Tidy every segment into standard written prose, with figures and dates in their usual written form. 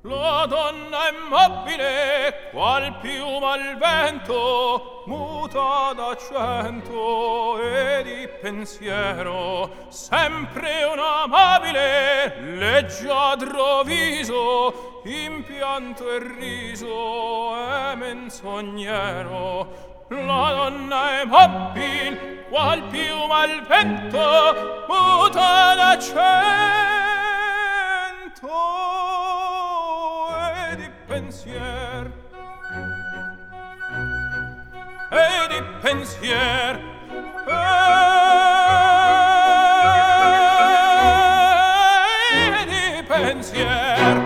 La donna immobile, qual piuma al vento, muta d'accento e di pensiero, sempre un amabile, leggiadro viso, impianto e riso e menzognero. La donna immobil, qual piuma al vento, muta d'accento pensier e di pensier e di pensier.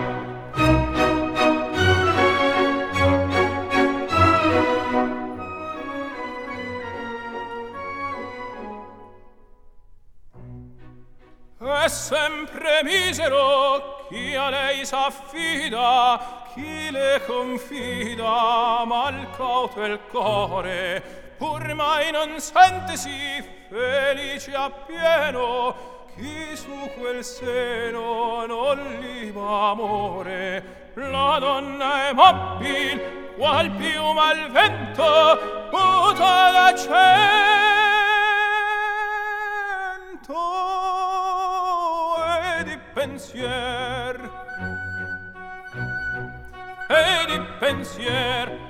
È sempre misero chi a lei s'affida, chi le confida, mal cauto il core, pur mai non sentesi felice appieno, chi su quel seno non liba amore. La donna è mobil, qual piuma al vento, muta d'accento e di pensier e di pensier.